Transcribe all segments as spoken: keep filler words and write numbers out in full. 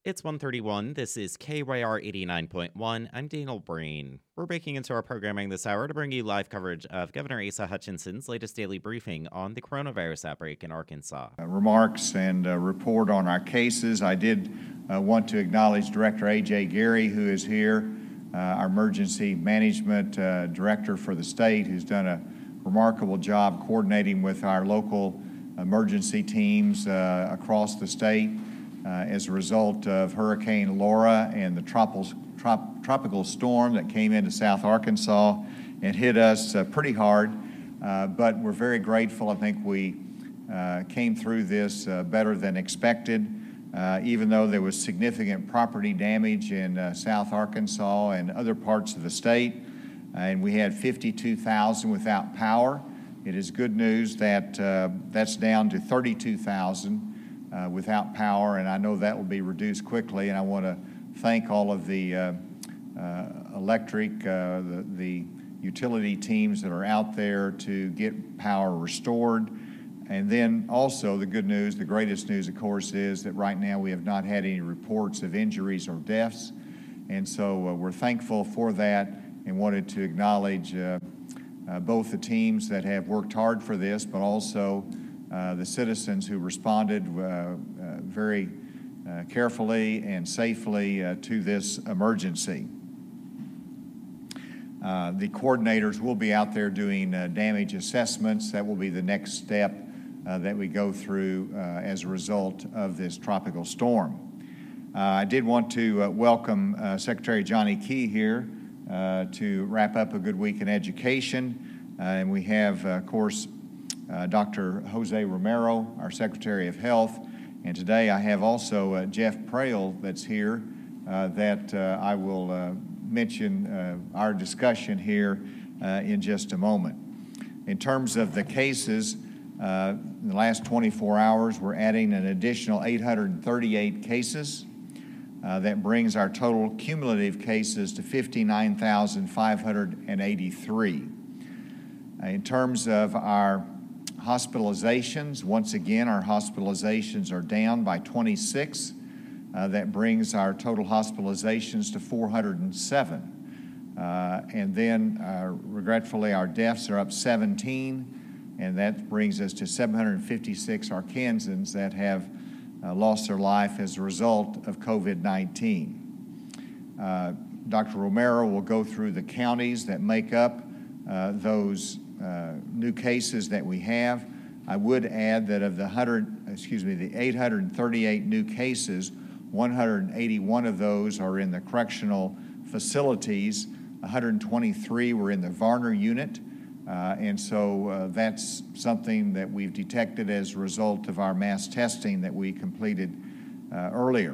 It's one thirty-one. This is K Y R eighty-nine point one. I'm Daniel Breen. We're breaking into our programming this hour to bring you live coverage of Governor Asa Hutchinson's latest daily briefing on the coronavirus outbreak in Arkansas. Uh, remarks and uh, report on our cases. I did uh, want to acknowledge Director A J Gary, who is here, uh, our emergency management uh, director for the state, who's done a remarkable job coordinating with our local emergency teams uh, across the state. Uh, as a result of Hurricane Laura and the tropical, trop, tropical storm that came into South Arkansas and hit us uh, pretty hard. Uh, but we're very grateful. I think we uh, came through this uh, better than expected, uh, even though there was significant property damage in uh, South Arkansas and other parts of the state. Uh, and we had fifty-two thousand without power. It is good news that uh, that's down to thirty-two thousand. Uh, without power, and I know that will be reduced quickly. And I want to thank all of the uh, uh, electric, uh, the, the utility teams that are out there to get power restored. And then also the good news, the greatest news, of course, is that right now we have not had any reports of injuries or deaths. And so uh, we're thankful for that and wanted to acknowledge uh, uh, both the teams that have worked hard for this, but also Uh, the citizens who responded uh, uh, very uh, carefully and safely uh, to this emergency. Uh, the coordinators will be out there doing uh, damage assessments. That will be the next step uh, that we go through uh, as a result of this tropical storm. Uh, I did want to uh, welcome uh, Secretary Johnny Key here uh, to wrap up a good week in education. Uh, and we have, uh, of course, Uh, Doctor Jose Romero, our Secretary of Health, and today I have also uh, Jeff Prale that's here uh, that uh, I will uh, mention uh, our discussion here uh, in just a moment. In terms of the cases, uh, in the last twenty-four hours, we're adding an additional eight hundred thirty-eight cases. Uh, that brings our total cumulative cases to fifty-nine thousand five hundred eighty-three. Uh, in terms of our hospitalizations, once again, our hospitalizations are down by twenty-six. Uh, that brings our total hospitalizations to four hundred seven. Uh, and then, uh, regretfully, our deaths are up seventeen, and that brings us to seven hundred fifty-six Arkansans that have uh, lost their life as a result of COVID nineteen. Uh, Doctor Romero will go through the counties that make up uh, those Uh, new cases that we have. I would add that of the one hundred, excuse me, the eight hundred thirty-eight new cases, one hundred eighty-one of those are in the correctional facilities. one hundred twenty-three were in the Varner unit, uh, and so uh, that's something that we've detected as a result of our mass testing that we completed uh, earlier.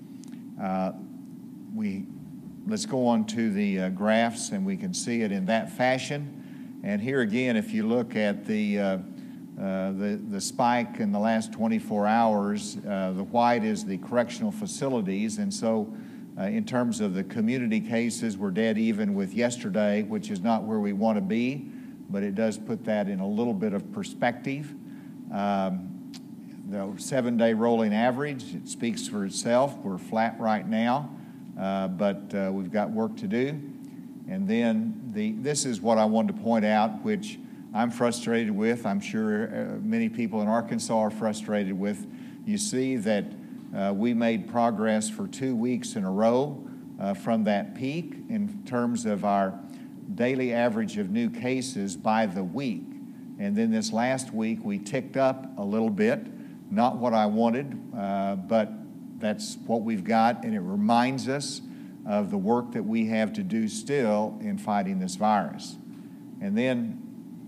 Uh, we let's go on to the uh, graphs, and we can see it in that fashion. And here again, if you look at the, uh, uh, the, the spike in the last twenty-four hours, uh, the white is the correctional facilities. And so uh, in terms of the community cases, we're dead even with yesterday, which is not where we want to be, but it does put that in a little bit of perspective. Um, the seven-day rolling average, it speaks for itself. We're flat right now, uh, but uh, we've got work to do. And then the, this is what I wanted to point out, which I'm frustrated with. I'm sure uh, many people in Arkansas are frustrated with. You see that uh, we made progress for two weeks in a row uh, from that peak in terms of our daily average of new cases by the week. And then this last week we ticked up a little bit, not what I wanted, uh, but that's what we've got, and it reminds us of the work that we have to do still in fighting this virus. And then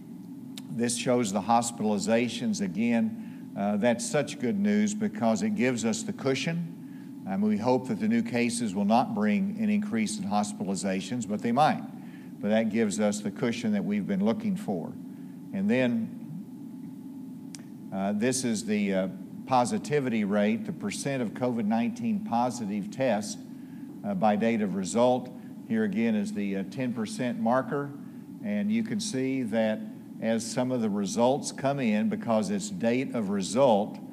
this shows the hospitalizations. Again, uh, that's such good news because it gives us the cushion. Um, we hope that the new cases will not bring an increase in hospitalizations, but they might. But that gives us the cushion that we've been looking for. And then uh, this is the uh, positivity rate, the percent of COVID nineteen positive tests Uh, by date of result. Here again is the uh, ten percent marker, and you can see that as some of the results come in, because it's date of result,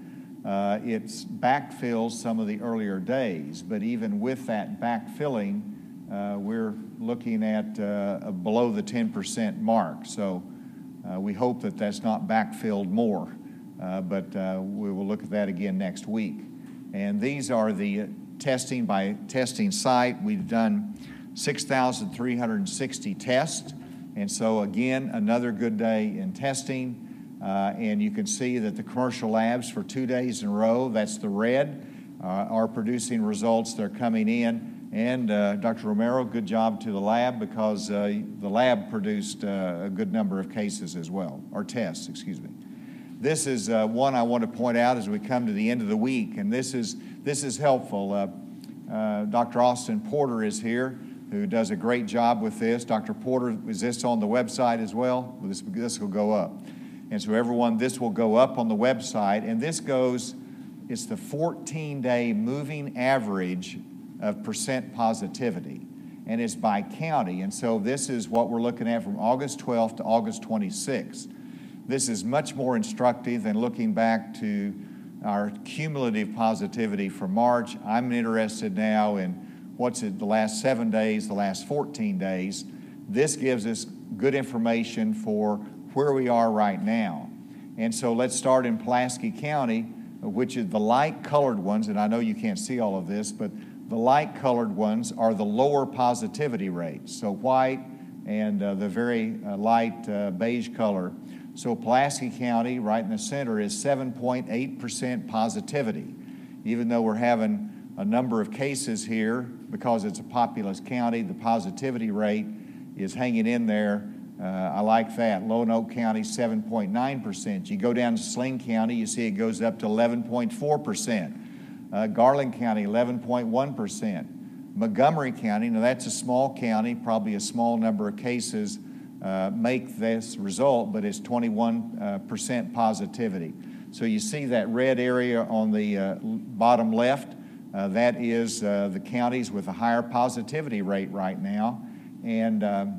uh, it's backfills some of the earlier days, but even with that backfilling, uh, we're looking at uh, below the ten percent mark. So uh, we hope that that's not backfilled more, uh, but uh, we will look at that again next week. And these are the testing by testing site. We've done six thousand three hundred sixty tests, and so again, another good day in testing. Uh, and you can see that the commercial labs for two days in a row, that's the red, uh, are producing results. They're coming in. And uh, Doctor Romero, good job to the lab, because uh, the lab produced uh, a good number of cases as well, or tests, excuse me. This is uh, one I want to point out as we come to the end of the week, and this is, this is helpful. Uh, uh, Doctor Austin Porter is here, who does a great job with this. Doctor Porter, is this on the website as well? This, this will go up. And so everyone, this will go up on the website, and this goes, it's the fourteen-day moving average of percent positivity, and it's by county. And so this is what we're looking at from August twelfth to August twenty-sixth. This is much more instructive than looking back to our cumulative positivity for March. I'm interested now in what's it the last seven days, the last fourteen days. This gives us good information for where we are right now. And so let's start in Pulaski County, which is the light-colored ones, and I know you can't see all of this, but the light-colored ones are the lower positivity rates, so white and uh, the very uh, light uh, beige color. So Pulaski County, right in the center, is seven point eight percent positivity. Even though we're having a number of cases here, because it's a populous county, the positivity rate is hanging in there. Uh, I like that. Lonoke County, seven point nine percent. You go down to Sling County, you see it goes up to eleven point four percent. Uh, Garland County, eleven point one percent. Montgomery County, now that's a small county, probably a small number of cases uh, make this result, but it's twenty-one percent positivity. So you see that red area on the uh, bottom left, uh, that is uh, the counties with a higher positivity rate right now. And um,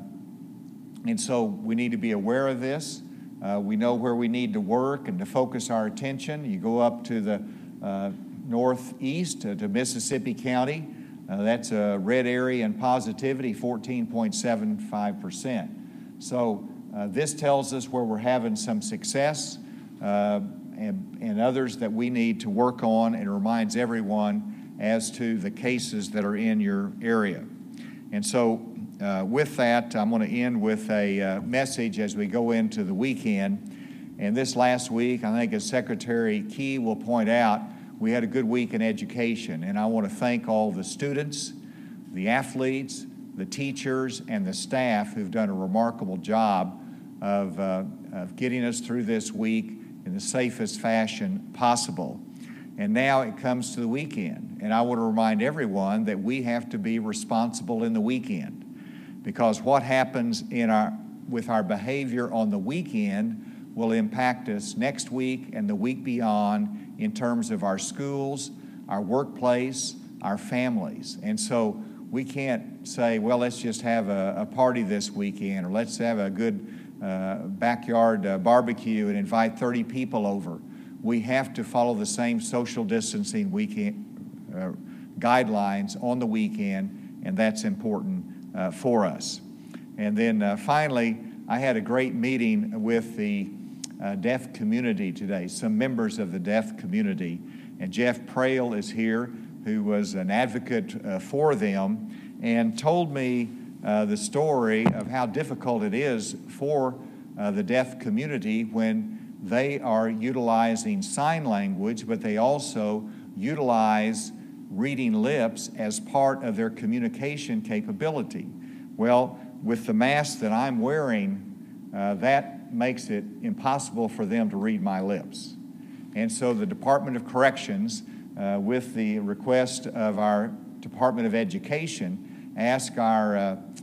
And so we need to be aware of this. Uh, we know where we need to work and to focus our attention. You go up to the uh, northeast uh, to Mississippi County. Uh, that's a red area in positivity, fourteen point seven five percent. So uh, this tells us where we're having some success uh, and, and others that we need to work on, and reminds everyone as to the cases that are in your area. And so Uh, with that, I'm going to end with a uh, message as we go into the weekend. And this last week, I think as Secretary Key will point out, we had a good week in education. And I want to thank all the students, the athletes, the teachers, and the staff who've done a remarkable job of, uh, of getting us through this week in the safest fashion possible. And now it comes to the weekend. And I want to remind everyone that we have to be responsible in the weekend. Because what happens in our, with our behavior on the weekend will impact us next week and the week beyond in terms of our schools, our workplace, our families. And so we can't say, well, let's just have a, a party this weekend, or let's have a good uh, backyard uh, barbecue and invite thirty people over. We have to follow the same social distancing weekend uh, guidelines on the weekend, and that's important Uh, for us. And then uh, finally, I had a great meeting with the uh, deaf community today, some members of the deaf community. And Jeff Prale is here, who was an advocate uh, for them, and told me uh, the story of how difficult it is for uh, the deaf community when they are utilizing sign language, but they also utilize reading lips as part of their communication capability. Well, with the mask that I'm wearing, uh, that makes it impossible for them to read my lips. And so the Department of Corrections, uh, with the request of our Department of Education, asked our uh,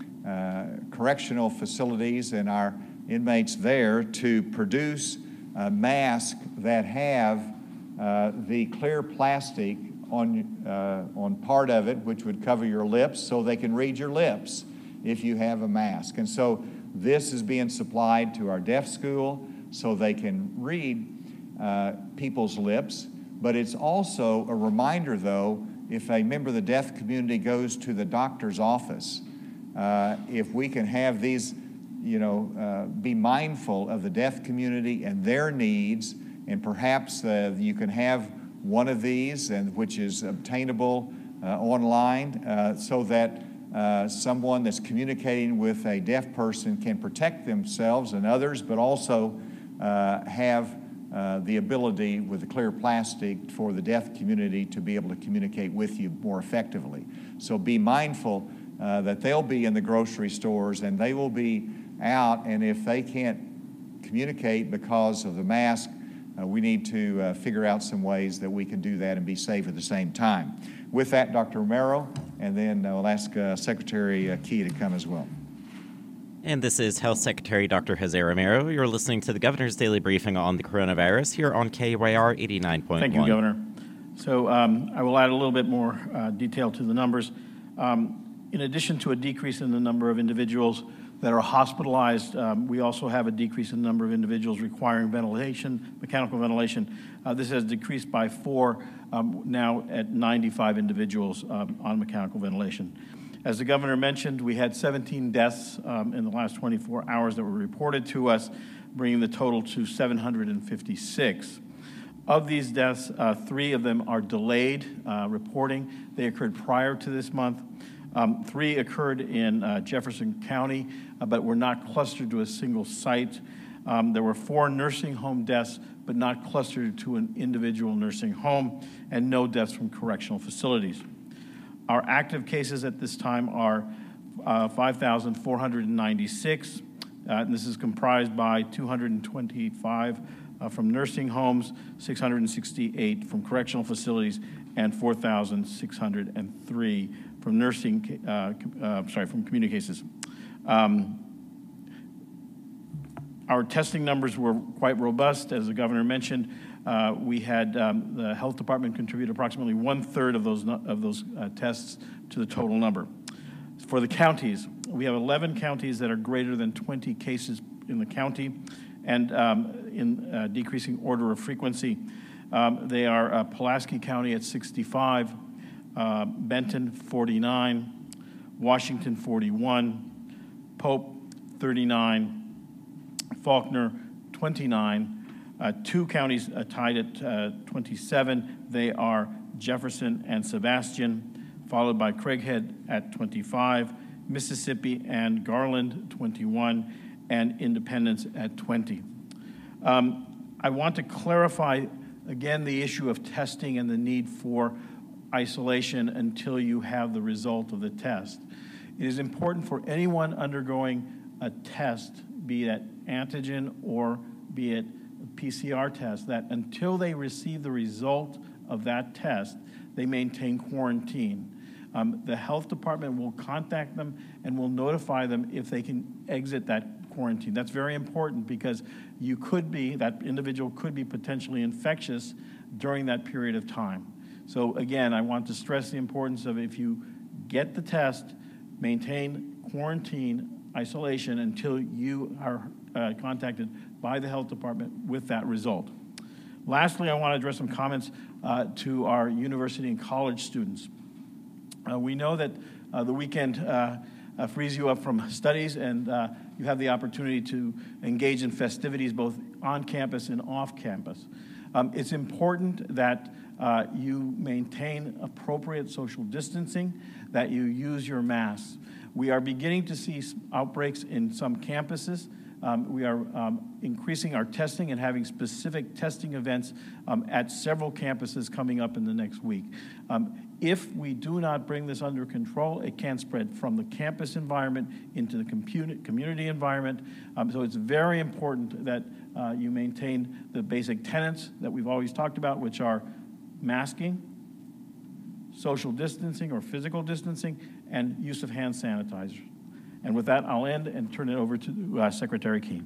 uh, correctional facilities and our inmates there to produce a mask that have uh, the clear plastic on, uh, on part of it, which would cover your lips, so they can read your lips if you have a mask. And so this is being supplied to our deaf school so they can read uh, people's lips. But it's also a reminder, though, if a member of the deaf community goes to the doctor's office, uh, if we can have these, you know, uh, be mindful of the deaf community and their needs, and perhaps uh, you can have one of these, and which is obtainable uh, online, uh, so that uh, someone that's communicating with a deaf person can protect themselves and others, but also uh, have uh, the ability with the clear plastic for the deaf community to be able to communicate with you more effectively. So be mindful uh, that they'll be in the grocery stores and they will be out, and if they can't communicate because of the mask, uh, we need to uh, figure out some ways that we can do that and be safe at the same time. With that, Doctor Romero, and then I'll ask uh, Secretary uh, Key to come as well. And this is Health Secretary Doctor Jose Romero. You're listening to the Governor's Daily Briefing on the coronavirus here on K Y R eighty-nine point one. Thank you, Governor. So um, I will add a little bit more uh, detail to the numbers. Um, in addition to a decrease in the number of individuals that are hospitalized, um, we also have a decrease in the number of individuals requiring ventilation, mechanical ventilation. Uh, this has decreased by four, um, now at ninety-five individuals um, on mechanical ventilation. As the Governor mentioned, we had seventeen deaths um, in the last twenty-four hours that were reported to us, bringing the total to seven hundred fifty-six. Of these deaths, uh, three of them are delayed uh, reporting. They occurred prior to this month. Um, three occurred in uh, Jefferson County, uh, but were not clustered to a single site. Um, there were four nursing home deaths, but not clustered to an individual nursing home, and no deaths from correctional facilities. Our active cases at this time are uh, five thousand four hundred ninety-six, uh, and this is comprised by two hundred twenty-five uh, from nursing homes, six hundred sixty-eight from correctional facilities, and four thousand six hundred three from nursing, uh, uh, sorry, from community cases. Um, our testing numbers were quite robust, as the Governor mentioned. Uh, we had um, the health department contribute approximately one third of those of those uh, tests to the total number. For the counties, we have eleven counties that are greater than twenty cases in the county, and um, in uh, decreasing order of frequency. Um, they are uh, Pulaski County at sixty-five, uh, Benton forty-nine, Washington forty-one, Pope thirty-nine, Faulkner twenty-nine. Uh, two counties uh, tied at uh, twenty-seven. They are Jefferson and Sebastian, followed by Craighead at twenty-five, Mississippi and Garland twenty-one, and Independence at twenty. Um, I want to clarify again the issue of testing and the need for isolation until you have the result of the test. It is important for anyone undergoing a test, be it antigen or be it P C R test, that until they receive the result of that test, they maintain quarantine. Um, the health department will contact them and will notify them if they can exit that quarantine. That's very important because you could be, that individual could be potentially infectious during that period of time. So again, I want to stress the importance of if you get the test, maintain quarantine, isolation until you are uh, contacted by the health department with that result. Lastly, I want to address some comments uh, to our university and college students. Uh, we know that uh, the weekend uh, uh, frees you up from studies, and uh, you have the opportunity to engage in festivities both on campus and off campus. Um, it's important that uh, you maintain appropriate social distancing, that you use your masks. We are beginning to see outbreaks in some campuses. Um, we are um, increasing our testing and having specific testing events um, at several campuses coming up in the next week. Um, if we do not bring this under control, it can spread from the campus environment into the community environment. Um, so it's very important that uh, you maintain the basic tenets that we've always talked about, which are masking, social distancing or physical distancing, and use of hand sanitizers. And with that, I'll end and turn it over to uh, Secretary Key.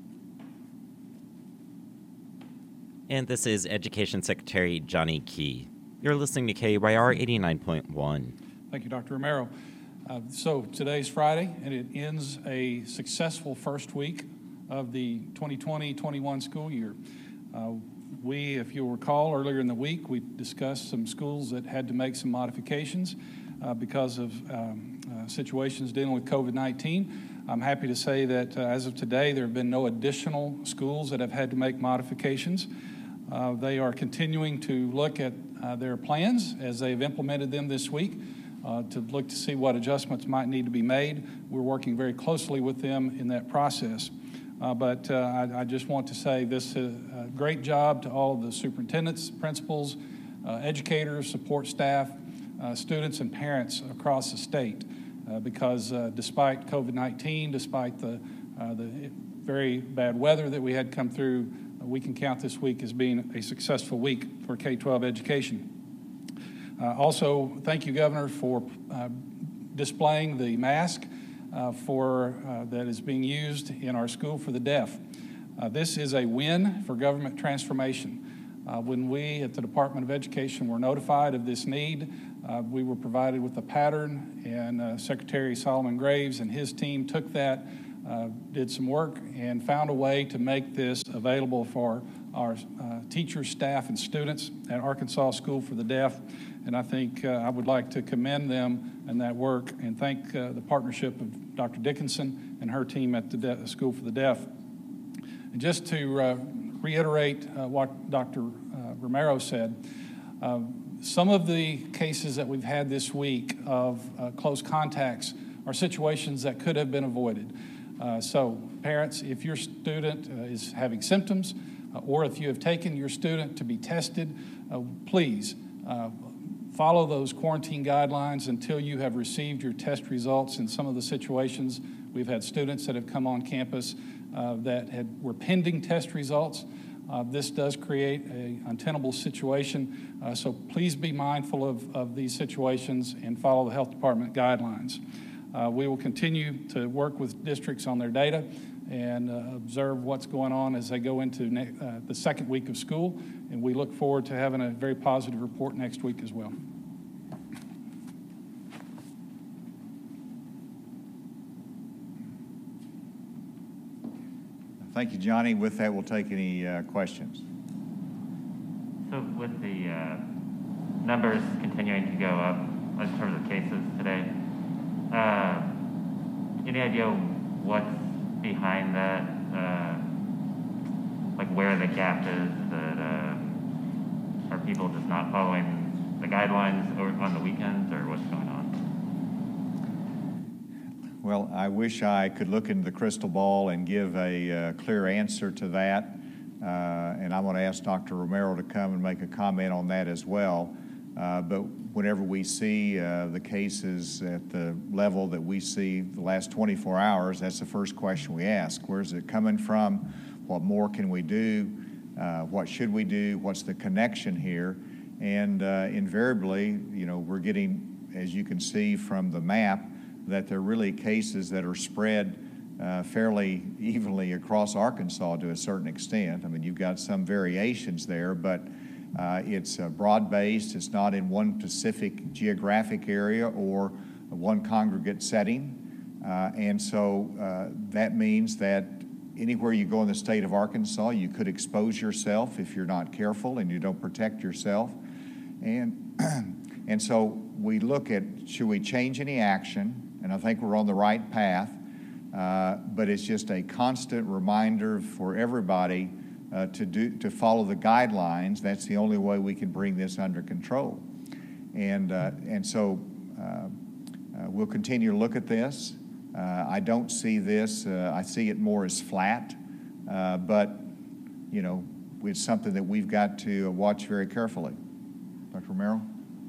And this is Education Secretary Johnny Key. You're listening to K Y R eighty-nine point one. Thank you, Doctor Romero. Uh, so today's Friday, and it ends a successful first week of the twenty twenty twenty-one school year. Uh, we, if you'll recall, earlier in the week, we discussed some schools that had to make some modifications uh, because of um, uh, situations dealing with COVID nineteen. I'm happy to say that uh, as of today, there have been no additional schools that have had to make modifications. Uh, they are continuing to look at uh, their plans as they've implemented them this week uh, to look to see what adjustments might need to be made. We're working very closely with them in that process. Uh, but uh, I, I just want to say this is a great job to all of the superintendents, principals, uh, educators, support staff, uh, students, and parents across the state. Uh, because uh, despite COVID nineteen, despite the, uh, the very bad weather that we had come through, uh, we can count this week as being a successful week for K twelve education. Uh, also, thank you, Governor, for uh, displaying the mask uh, for, uh, that is being used in our school for the deaf. Uh, this is a win for government transformation. Uh, when we at the Department of Education were notified of this need, uh, we were provided with a pattern, and uh, Secretary Solomon Graves and his team took that, uh, did some work, and found a way to make this available for our uh, teachers, staff, and students at Arkansas School for the Deaf. And I think uh, I would like to commend them in that work and thank uh, the partnership of Doctor Dickinson and her team at the De- School for the Deaf. And just to uh, reiterate uh, what Doctor Uh, Romero said, uh, some of the cases that we've had this week of uh, close contacts are situations that could have been avoided. Uh, so parents, if your student uh, is having symptoms uh, or if you have taken your student to be tested, uh, please uh, follow those quarantine guidelines until you have received your test results. In some of the situations, we've had students that have come on campus uh, that had, were pending test results. Uh, this does create an untenable situation, uh, so please be mindful of, of these situations and follow the health department guidelines. Uh, we will continue to work with districts on their data and uh, observe what's going on as they go into ne- uh, the second week of school, and we look forward to having a very positive report next week as well. Thank you, Johnny. With that, we'll take any uh, questions. So with the uh, numbers continuing to go up in terms of cases today, uh, any idea what's behind that? Uh, like where the gap is that uh, are people just not following the guidelines or on the weekends, or what's going on? Well, I wish I could look into the crystal ball and give a uh, clear answer to that. Uh, and I want to ask Doctor Romero to come and make a comment on that as well. Uh, but whenever we see uh, the cases at the level that we see the last twenty-four hours, that's the first question we ask. Where's it coming from? What more can we do? Uh, what should we do? What's the connection here? And uh, invariably, you know, we're getting, as you can see from the map, that there are really cases that are spread uh, fairly evenly across Arkansas to a certain extent. I mean, you've got some variations there, but uh, it's uh, broad-based. It's not in one specific geographic area or one congregate setting. Uh, and so uh, that means that anywhere you go in the state of Arkansas, you could expose yourself if you're not careful and you don't protect yourself. And, and so we look at, should we change any action? And I think we're on the right path, uh, but it's just a constant reminder for everybody uh, to do to follow the guidelines. That's the only way we can bring this under control. And uh, and so uh, uh, we'll continue to look at this. Uh, I don't see this. Uh, I see it more as flat, uh, but you know, it's something that we've got to watch very carefully. Doctor Romero.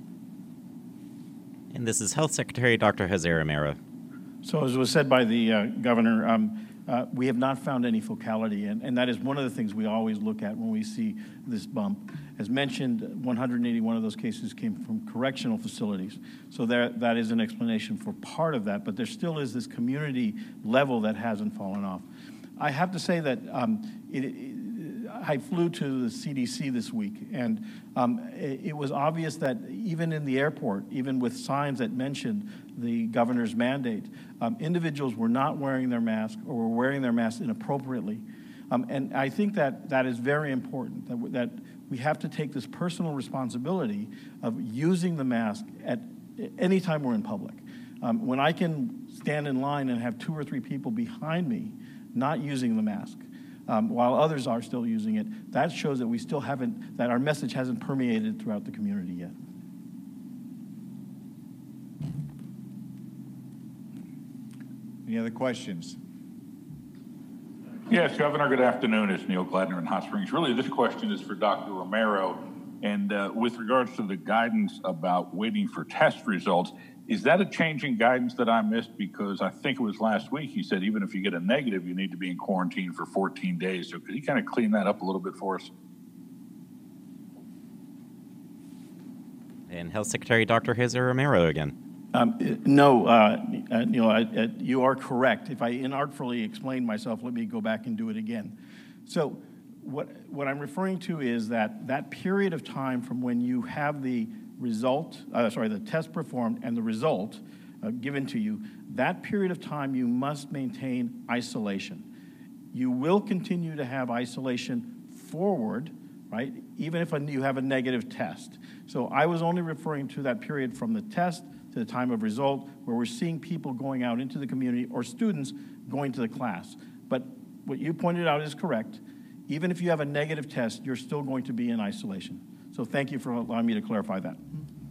And this is Health Secretary Doctor Jose Romero. So as was said by the uh, governor, um, uh, we have not found any focality, and, and that is one of the things we always look at when we see this bump. As mentioned, one hundred eighty-one of those cases came from correctional facilities. So there, that is an explanation for part of that, but there still is this community level that hasn't fallen off. I have to say that um, it, it I flew to the C D C this week, and um, it, it was obvious that even in the airport, even with signs that mentioned the governor's mandate, um, individuals were not wearing their mask or were wearing their masks inappropriately. Um, and I think that that is very important, that, w- that we have to take this personal responsibility of using the mask at any time we're in public. Um, when I can stand in line and have two or three people behind me not using the mask, um, while others are still using it, that shows that we still haven't, that our message hasn't permeated throughout the community yet. Any other questions? Yes, Governor, good afternoon. It's Neil Gladner in Hot Springs. Really, this question is for Doctor Romero. And uh, with regards to the guidance about waiting for test results, is that a change in guidance that I missed? Because I think it was last week he said even if you get a negative, you need to be in quarantine for fourteen days. So could you kind of clean that up a little bit for us? And Health Secretary Doctor Jose Romero again. Um, no, uh, uh, Neil, I, uh, you are correct. If I inartfully explained myself, let me go back and do it again. So what, what I'm referring to is that that period of time from when you have the result, uh, sorry, the test performed and the result uh, given to you, that period of time you must maintain isolation. You will continue to have isolation forward, right, even if a, you have a negative test. So I was only referring to that period from the test to the time of result, where we're seeing people going out into the community or students going to the class. But what you pointed out is correct. Even if you have a negative test, you're still going to be in isolation. So thank you for allowing me to clarify that.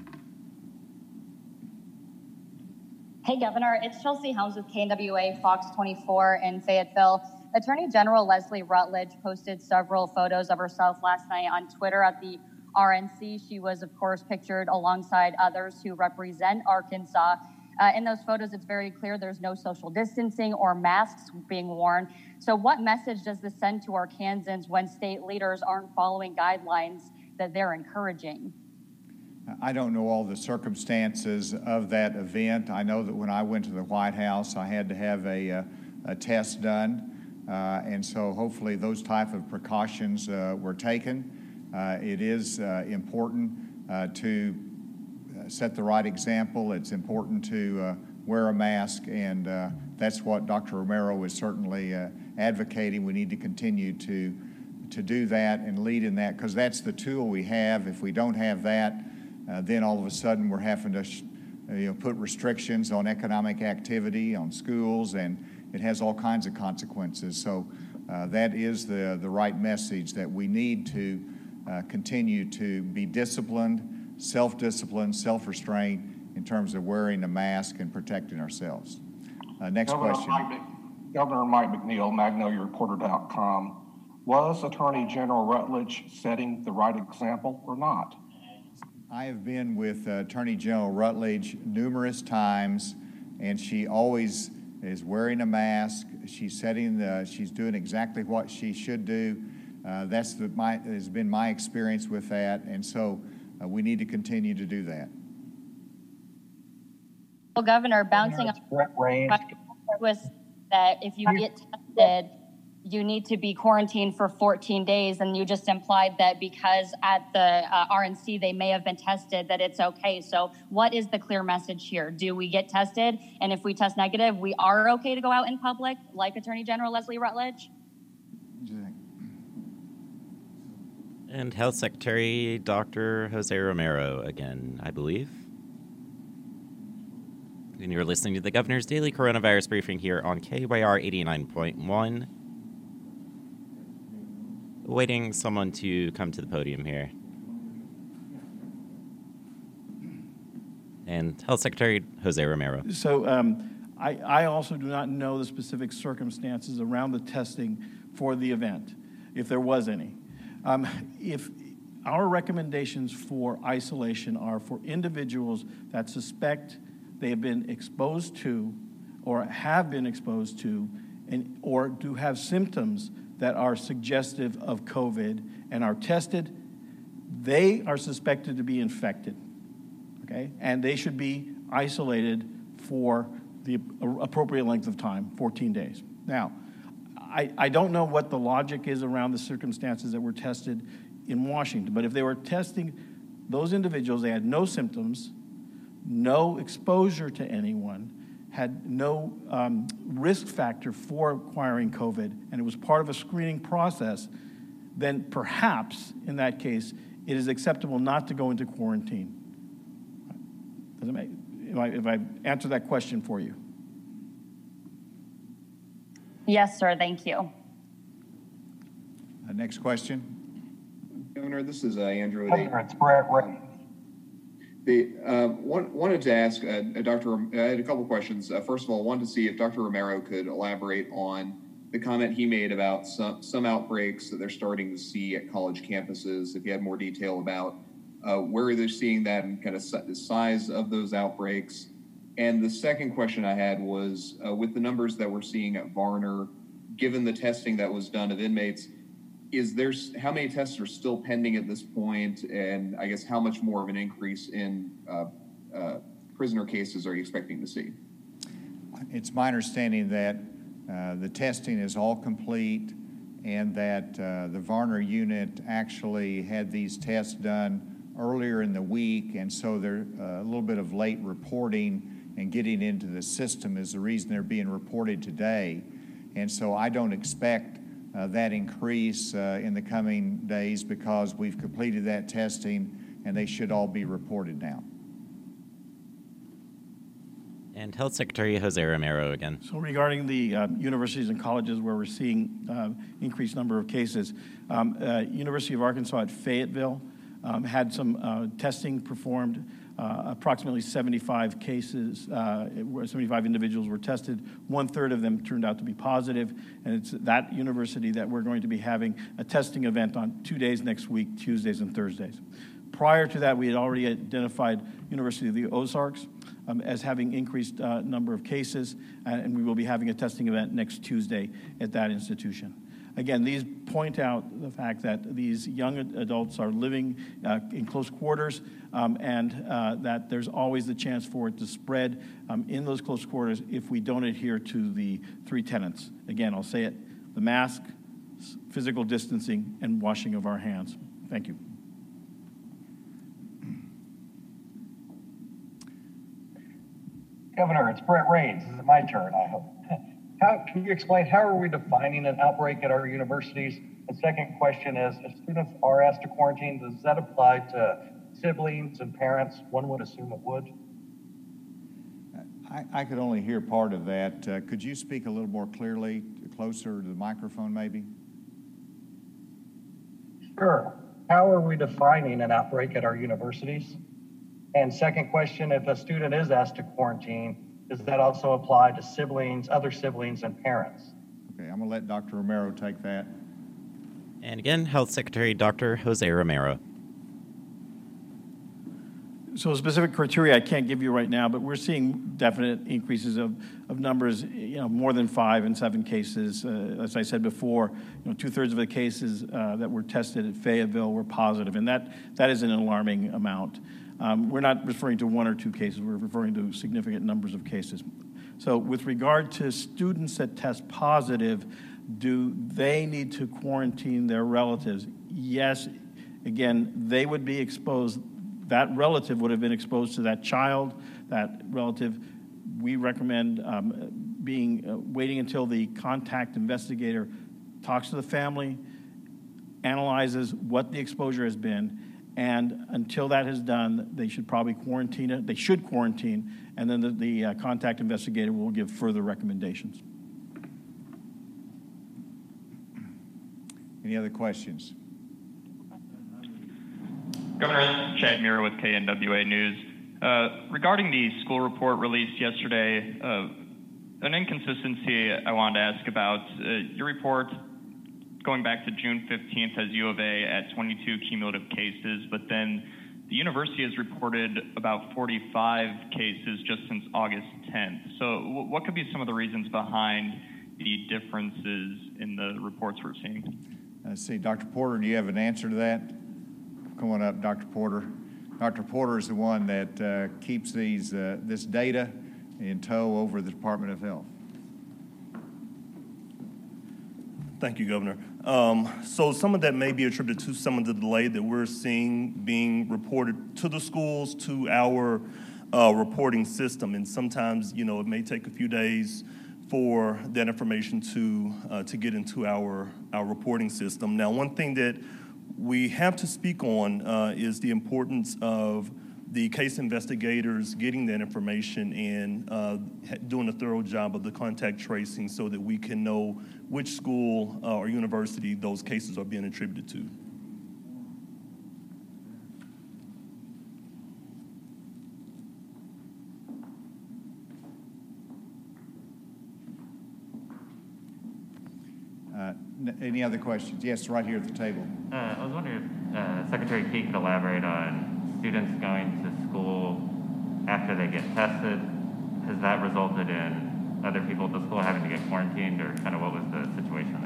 Hey, Governor, it's Chelsea Helms with K N W A Fox twenty-four in Fayetteville. Attorney General Leslie Rutledge posted several photos of herself last night on Twitter at the R N C. She was, of course, pictured alongside others who represent Arkansas. Uh, in those photos, it's very clear there's no social distancing or masks being worn. So what message does this send to Arkansans when state leaders aren't following guidelines that they're encouraging? I don't know all the circumstances of that event. I know that when I went to the White House, I had to have a, a, a test done. Uh, and so hopefully those type of precautions uh, were taken. Uh, it is uh, important uh, to uh, set the right example. It's important to uh, wear a mask, and uh, that's what Doctor Romero is certainly uh, advocating. We need to continue to, to do that and lead in that, because that's the tool we have. If we don't have that, uh, then all of a sudden we're having to sh- you know, put restrictions on economic activity, on schools, and it has all kinds of consequences. So uh, that is the, the right message, that we need to Uh, continue to be disciplined, self-disciplined, self-restraint in terms of wearing a mask and protecting ourselves. Uh, next Governor question. Mike, Governor Mike McNeil, Magnolia Reporter dot com. Was Attorney General Rutledge setting the right example or not? I have been with uh, Attorney General Rutledge numerous times, and she always is wearing a mask. She's setting the, she's doing exactly what she should do. Uh, that's the, my, has been my experience with that, and so uh, we need to continue to do that. Well, Governor, bouncing on was that if you get tested, you need to be quarantined for fourteen days, and you just implied that because at the uh, R N C they may have been tested, that it's okay. So what is the clear message here? Do we get tested? And if we test negative, we are okay to go out in public, like Attorney General Leslie Rutledge? And Health Secretary Doctor Jose Romero again, I believe. And you're listening to the Governor's Daily Coronavirus Briefing here on K Y R eighty-nine point one. Waiting someone to come to the podium here. And Health Secretary Jose Romero. So um, I, I also do not know the specific circumstances around the testing for the event, if there was any. Um, if our recommendations for isolation are for individuals that suspect they have been exposed to or have been exposed to and or do have symptoms that are suggestive of COVID and are tested, they are suspected to be infected, okay? And they should be isolated for the appropriate length of time, fourteen days. Now, I, I don't know what the logic is around the circumstances that were tested in Washington, but if they were testing those individuals, they had no symptoms, no exposure to anyone, had no um, risk factor for acquiring COVID, and it was part of a screening process, then perhaps in that case, it is acceptable not to go into quarantine. Does it make, if I, if I answer that question for you? Yes, sir. Thank you. Uh, next question. Governor, this is uh, Andrew. Governor, it's Brett Ray. The, uh, one, wanted to ask uh, Doctor I had a couple questions. Uh, first of all, wanted to see if Doctor Romero could elaborate on the comment he made about some, some outbreaks that they're starting to see at college campuses. If you had more detail about uh, where they're seeing that and kind of the size of those outbreaks. And the second question I had was uh, with the numbers that we're seeing at Varner, given the testing that was done of inmates, is there, how many tests are still pending at this point? And I guess how much more of an increase in uh, uh, prisoner cases are you expecting to see? It's my understanding that uh, the testing is all complete and that uh, the Varner unit actually had these tests done earlier in the week, and so they're uh, a little bit of late reporting and getting into the system is the reason they're being reported today. And so I don't expect uh, that increase uh, in the coming days because we've completed that testing and they should all be reported now. And Health Secretary Jose Romero again. So regarding the uh, universities and colleges where we're seeing uh, increased number of cases, um, uh, University of Arkansas at Fayetteville um, had some uh, testing performed. Uh, approximately seventy-five cases, uh, seventy-five individuals were tested. One third of them turned out to be positive, and it's that university that we're going to be having a testing event on two days next week, Tuesdays and Thursdays. Prior to that, we had already identified University of the Ozarks um, as having increased uh, number of cases, uh, and we will be having a testing event next Tuesday at that institution. Again, these point out the fact that these young adults are living uh, in close quarters um, and uh, that there's always the chance for it to spread um, in those close quarters if we don't adhere to the three tenets. Again, I'll say it, the mask, physical distancing, and washing of our hands. Thank you. Governor, it's Brett Raines. This is my turn, I hope. How, can you explain how are we defining an outbreak at our universities? The second question is, if students are asked to quarantine, does that apply to siblings and parents? One would assume it would. I, I could only hear part of that. Uh, could you speak a little more clearly, closer to the microphone maybe? Sure. How are we defining an outbreak at our universities? And second question, if a student is asked to quarantine, does that also apply to siblings, other siblings, and parents? Okay, I'm going to let Doctor Romero take that. And again, Health Secretary Doctor Jose Romero. So specific criteria I can't give you right now, but we're seeing definite increases of, of numbers, you know, more than five and seven cases. Uh, as I said before, you know, two-thirds of the cases uh, that were tested at Fayetteville were positive, and that, that is an alarming amount. Um, we're not referring to one or two cases, we're referring to significant numbers of cases. So with regard to students that test positive, do they need to quarantine their relatives? Yes, again, they would be exposed, that relative would have been exposed to that child, that relative. We recommend um, being, uh, waiting until the contact investigator talks to the family, analyzes what the exposure has been, and until that is done, they should probably quarantine it. They should quarantine, and then the, the uh, contact investigator will give further recommendations. Any other questions? Governor, Chad Muir with K N W A News. Uh, regarding the school report released yesterday, uh, an inconsistency I wanted to ask about. Uh, your report going back to June fifteenth has U of A at twenty-two cumulative cases, but then the university has reported about forty-five cases just since August tenth. So w- what could be some of the reasons behind the differences in the reports we're seeing? Let's see, Doctor Porter, do you have an answer to that? Come on up, Doctor Porter. Doctor Porter is the one that uh, keeps these uh, this data in tow over the Department of Health. Thank you, Governor. Um, so some of that may be attributed to some of the delay that we're seeing being reported to the schools, to our uh, reporting system. And sometimes, you know, it may take a few days for that information to uh, to get into our, our reporting system. Now, one thing that we have to speak on uh, is the importance of the case investigators getting that information and uh, doing a thorough job of the contact tracing so that we can know which school uh, or university those cases are being attributed to. Uh, any other questions? Yes, right here at the table. Uh, I was wondering if uh, Secretary Key could elaborate on students going to school after they get tested. Has that resulted in other people at the school having to get quarantined, or kind of what was the situation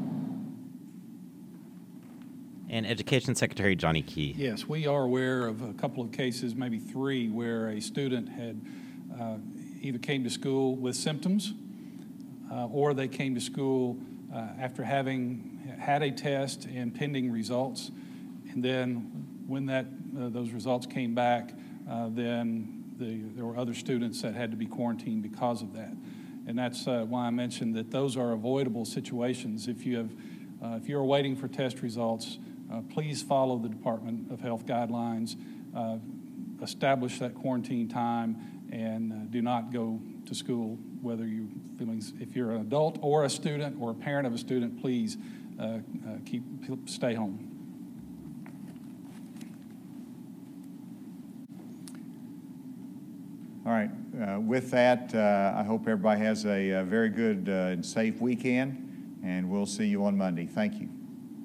there? And Education Secretary Johnny Key. Yes, we are aware of a couple of cases, maybe three, where a student had uh, either came to school with symptoms uh, or they came to school uh, after having had a test and pending results. And then when that uh, those results came back, uh, then the, there were other students that had to be quarantined because of that. And that's uh, why I mentioned that those are avoidable situations. If you have, uh, if you're waiting for test results, uh, please follow the Department of Health guidelines, uh, establish that quarantine time, and uh, do not go to school. Whether you feeling, if you're an adult or a student or a parent of a student, please uh, uh, keep stay home. All right. Uh, with that, uh, I hope everybody has a, a very good uh, and safe weekend, and we'll see you on Monday. Thank you.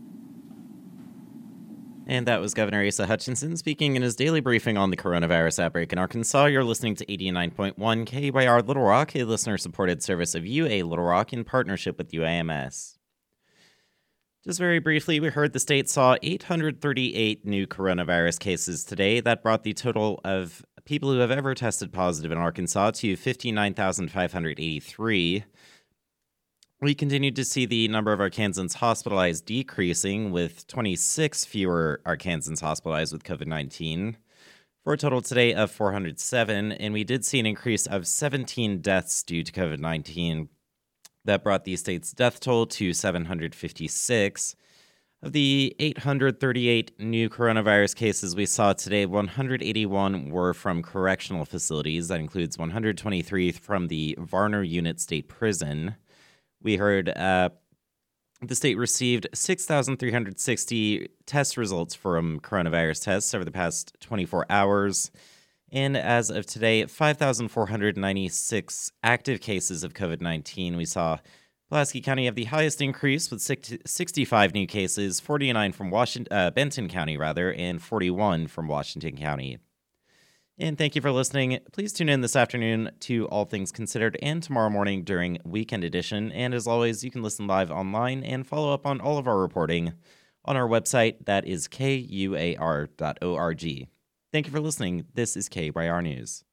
And that was Governor Asa Hutchinson speaking in his daily briefing on the coronavirus outbreak in Arkansas. You're listening to eighty-nine point one K Y R Little Rock, a listener-supported service of U A Little Rock in partnership with U A M S. Just very briefly, we heard the state saw eight hundred thirty-eight new coronavirus cases today. That brought the total of people who have ever tested positive in Arkansas to fifty-nine thousand five hundred eighty-three. We continued to see the number of Arkansans hospitalized decreasing, with twenty-six fewer Arkansans hospitalized with COVID nineteen, for a total today of four hundred seven, and we did see an increase of seventeen deaths due to COVID nineteen. That brought the state's death toll to seven hundred fifty-six. Of the eight hundred thirty-eight new coronavirus cases we saw today, one hundred eighty-one were from correctional facilities. That includes one hundred twenty-three from the Varner Unit State Prison. We heard uh, the state received six thousand three hundred sixty test results from coronavirus tests over the past twenty-four hours. And as of today, five thousand four hundred ninety-six active cases of COVID nineteen. We saw Pulaski County have the highest increase with sixty-five new cases, forty-nine from Washington, uh, Benton County, rather, and forty-one from Washington County. And thank you for listening. Please tune in this afternoon to All Things Considered and tomorrow morning during Weekend Edition. And as always, you can listen live online and follow up on all of our reporting on our website. That is K U A R dot org. Thank you for listening. This is K Y R News.